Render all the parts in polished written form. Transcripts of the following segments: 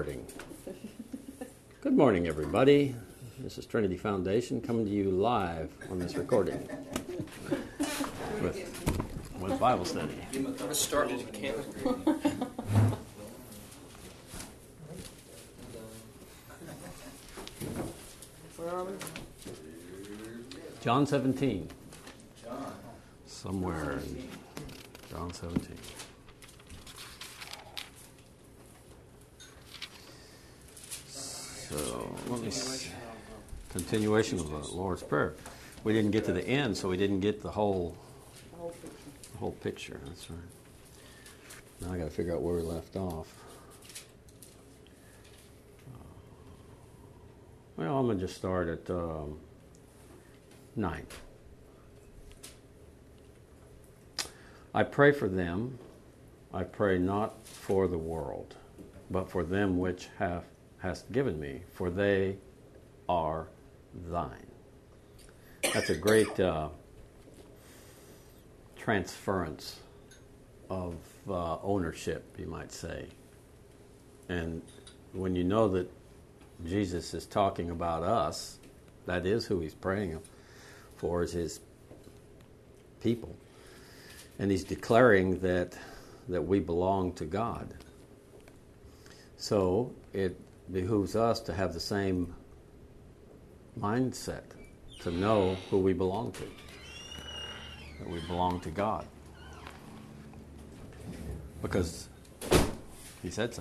recording. Good morning, everybody. This is Trinity Foundation coming to you live on this recording with Bible study. I started in camp. John 17. Somewhere in John 17. So, let me see. Continuation of the Lord's Prayer. We didn't get to the end, so we didn't get the whole picture. That's right. Now I got to figure out where we left off. Well, I'm going to just start at 9. I pray for them. I pray not for the world, but for them which hast given me, for they are thine. That's a great transference of ownership, you might say. And when you know that Jesus is talking about us, that is who he's praying for, is his people. And he's declaring that we belong to God. So it behooves us to have the same mindset, to know who we belong to, that we belong to God. Because he said so.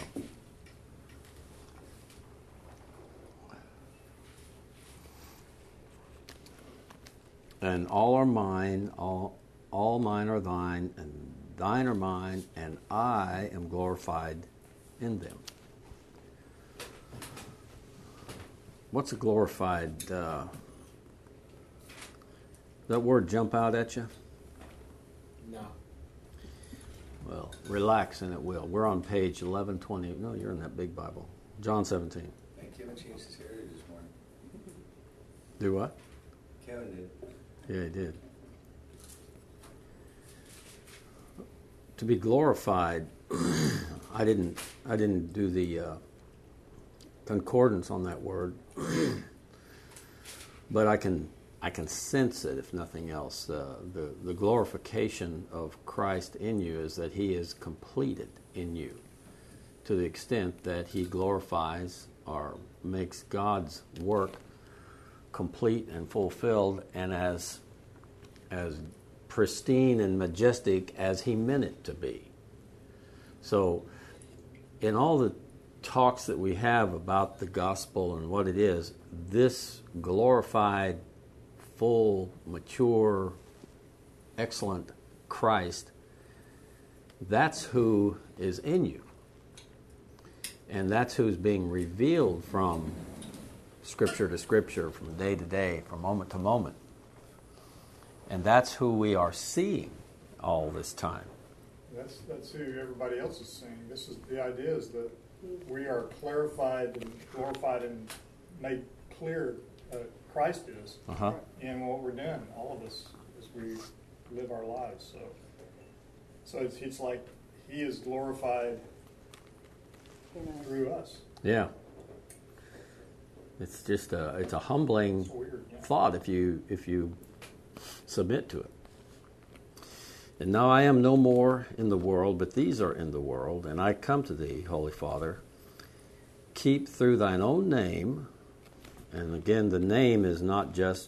And all are mine, all mine are thine, and thine are mine, and I am glorified in them. What's a glorified? That word jump out at you? No. Well, relax and it will. We're on page 1120. No, you're in that big Bible. John 17. And Kevin changed his area this morning. Do what? Kevin did. Yeah, he did. To be glorified, I didn't do the concordance on that word, but I can sense it, if nothing else. The glorification of Christ in you is that he is completed in you, to the extent that he glorifies or makes God's work complete and fulfilled and as pristine and majestic as he meant it to be. So in all the talks that we have about the gospel and what it is, this glorified, full, mature, excellent Christ, that's who is in you. And that's who's being revealed from Scripture to Scripture, from day to day, from moment to moment. And that's who we are seeing all this time. That's who everybody else is seeing. This is the idea, is that we are clarified and glorified and made clear Christ is in what we're doing, all of us, as we live our lives. So it's like he is glorified through us. Yeah. It's just it's a humbling thought if you submit to it. And now I am no more in the world, but these are in the world, and I come to thee, Holy Father. Keep through thine own name, and again, the name is not just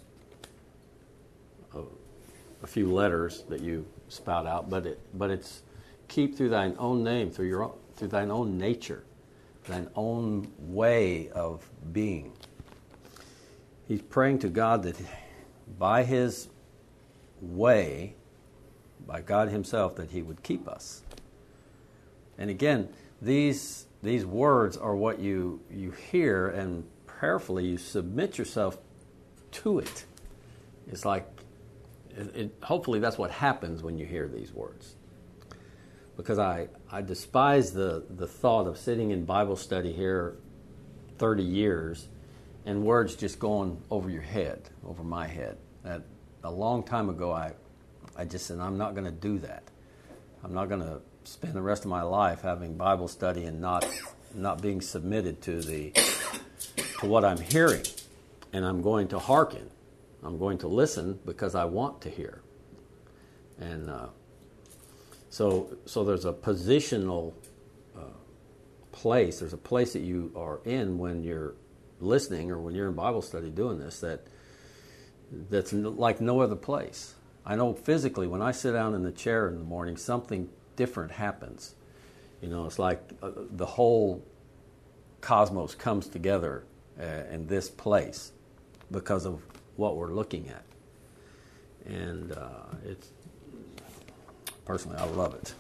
a few letters that you spout out, but it's keep through thine own name, through thine own nature, thine own way of being. He's praying to God that by his way, by God himself, that he would keep us. And again, these words are what you hear, and prayerfully you submit yourself to it. It's like, hopefully that's what happens when you hear these words. Because I despise the thought of sitting in Bible study here 30 years and words just going over your head, over my head. That a long time ago I just said, I'm not going to do that. I'm not going to spend the rest of my life having Bible study and not not being submitted to what I'm hearing, and I'm going to hearken. I'm going to listen because I want to hear. And so there's a positional place. There's a place that you are in when you're listening or when you're in Bible study doing this that's like no other place. I know physically when I sit down in the chair in the morning, something different happens. It's like the whole cosmos comes together in this place because of what we're looking at. And it's personally, I love it.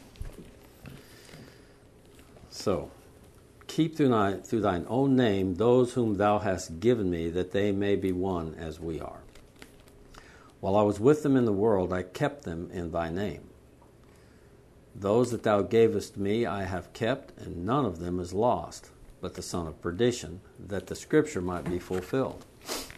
So, keep through thine own name those whom thou hast given me, that they may be one as we are. While I was with them in the world, I kept them in thy name. Those that thou gavest me I have kept, and none of them is lost, but the son of perdition, that the scripture might be fulfilled.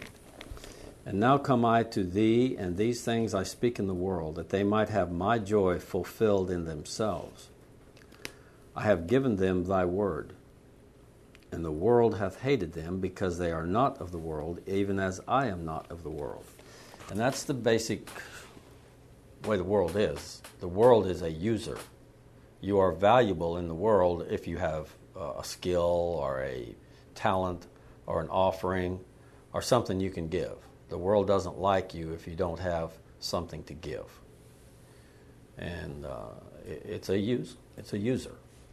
And now come I to thee, and these things I speak in the world, that they might have my joy fulfilled in themselves. I have given them thy word, and the world hath hated them, because they are not of the world, even as I am not of the world. And that's the basic way the world is. The world is a user. You are valuable in the world if you have a skill or a talent or an offering or something you can give. The world doesn't like you if you don't have something to give. And it's a user.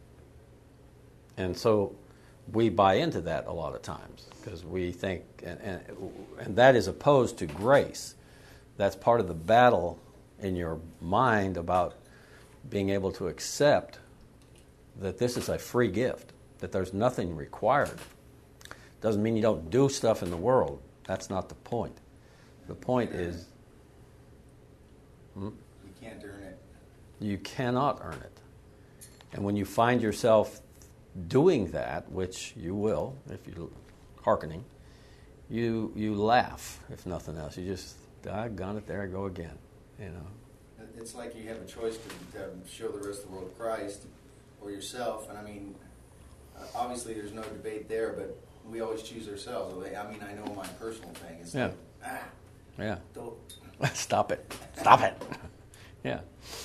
And so we buy into that a lot of times because we think, and that is opposed to grace. That's part of the battle in your mind about being able to accept that this is a free gift, that there's nothing required. Doesn't mean you don't do stuff in the world. That's not the point. The point is... You can't earn it. You cannot earn it. And when you find yourself doing that, which you will, if you're hearkening, you laugh, if nothing else. You just, doggone it, there I go again. It's like you have a choice to show the rest of the world Christ or yourself. And I mean, obviously there's no debate there, but we always choose ourselves. I mean, I know my personal thing is yeah. Don't. Stop it. Yeah.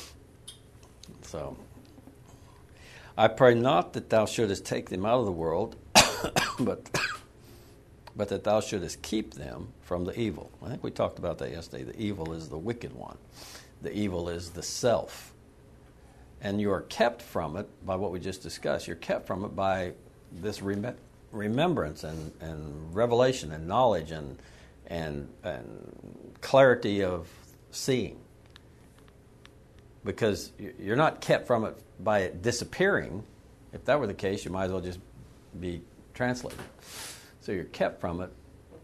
So, I pray not that thou shouldest take them out of the world, but that thou shouldest keep them from the evil. I think we talked about that yesterday. The evil is the wicked one. The evil is the self. And you are kept from it by what we just discussed. You're kept from it by this remembrance and revelation and knowledge and clarity of seeing. Because you're not kept from it by it disappearing. If that were the case, you might as well just be translated. So you're kept from it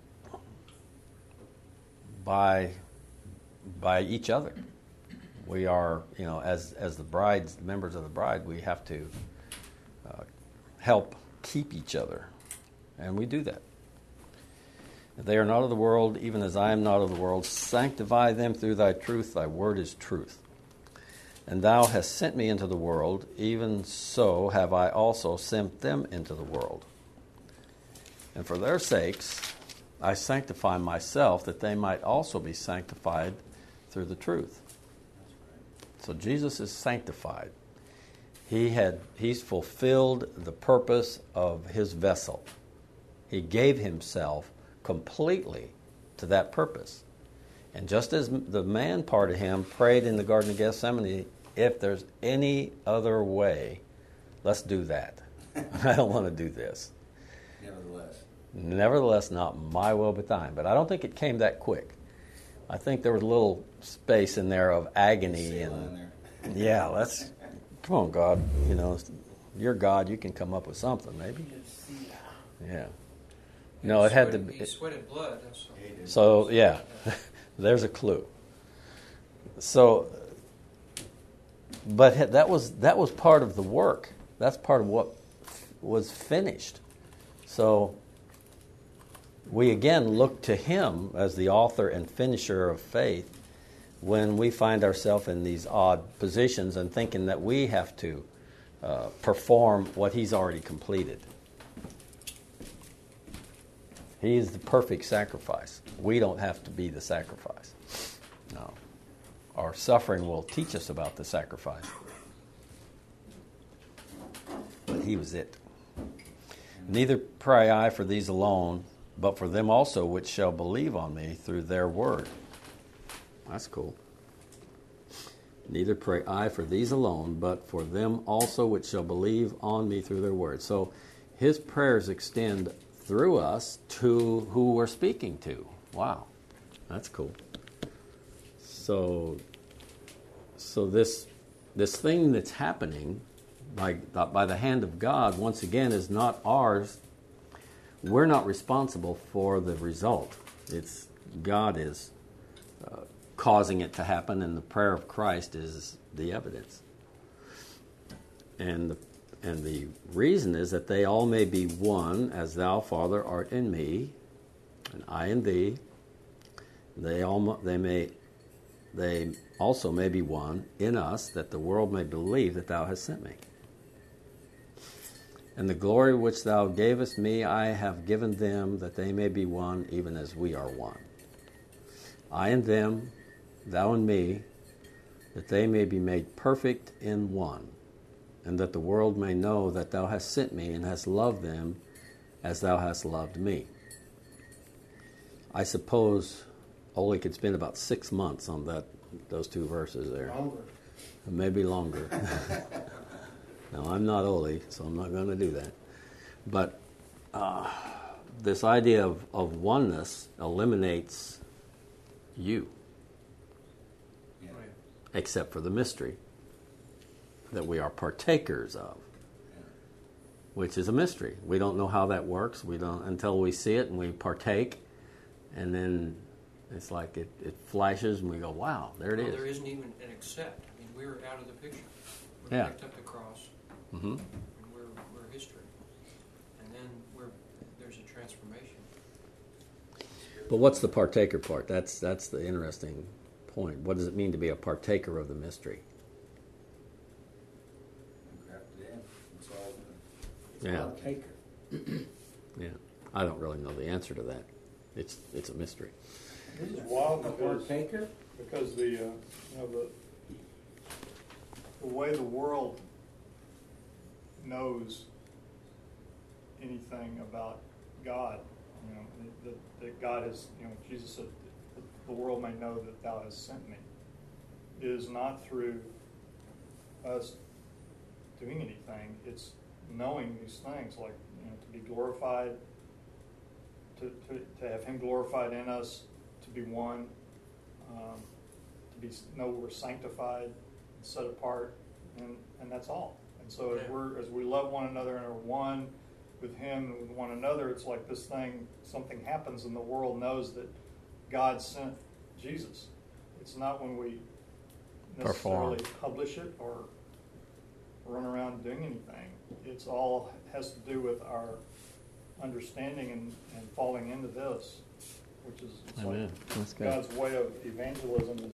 by each other. We are, as the brides, members of the bride, we have to help keep each other. And we do that. They are not of the world, even as I am not of the world. Sanctify them through thy truth. Thy word is truth. And thou hast sent me into the world, even so have I also sent them into the world. And for their sakes I sanctify myself, that they might also be sanctified through the truth. So Jesus is sanctified. He's fulfilled the purpose of his vessel. He gave himself completely to that purpose. And just as the man part of him prayed in the Garden of Gethsemane, if there's any other way, let's do that. I don't want to do this. Nevertheless, not my will but thine. But I don't think it came that quick. I think there was a little space in there of agony. Yeah, come on, God. You're God. You can come up with something, maybe. Yeah. No, it had to be. He sweated blood. So, yeah, there's a clue. So, but that was part of the work. That's part of what was finished. So, we again look to him as the author and finisher of faith when we find ourselves in these odd positions and thinking that we have to perform what he's already completed. He's the perfect sacrifice. We don't have to be the sacrifice. No. Our suffering will teach us about the sacrifice. But he was it. Neither pray I for these alone, but for them also which shall believe on me through their word. That's cool. Neither pray I for these alone, but for them also which shall believe on me through their word. So his prayers extend through us to who we're speaking to. Wow, that's cool. So this thing that's happening by the hand of God, once again, is not ours. We're not responsible for the result. It's God is causing it to happen, and the prayer of Christ is the evidence. And the reason is that they all may be one, as thou, Father, art in me, and I in thee. They also may be one in us, that the world may believe that thou hast sent me. And the glory which thou gavest me, I have given them, that they may be one, even as we are one. I and them, thou and me, that they may be made perfect in one, and that the world may know that thou hast sent me and hast loved them as thou hast loved me. I suppose Ole could spend about 6 months on those two verses there. Longer. Maybe longer. Now, I'm not Ole, so I'm not going to do that. But this idea of oneness eliminates you, Yeah. except for the mystery that we are partakers of, which is a mystery. We don't know how that works. We don't until we see it and we partake, and then it's like it flashes and we go, wow, there it is. There isn't even an accept. I mean, we're out of the picture. We Yeah. picked up the cross, Mm-hmm. and we're history. And then there's a transformation. But what's the partaker part? That's the interesting point. What does it mean to be a partaker of the mystery? Grafted in. It's all Yeah. Taker. Yeah. I don't really know the answer to that. It's a mystery. This is wild The because partaker? the way the world knows anything about God, that God is, Jesus said, the world may know that thou hast sent me, is not through us doing anything. It's knowing these things, like, to be glorified, to have him glorified in us, to be one, to know we're sanctified, set apart, and that's all. And so as we love one another and are one with him and with one another, it's like this thing, something happens and the world knows that God sent Jesus. It's not when we necessarily publish it or run around doing anything. It's all has to do with our understanding and falling into this, which is it's Amen. like That's good. God's way of evangelism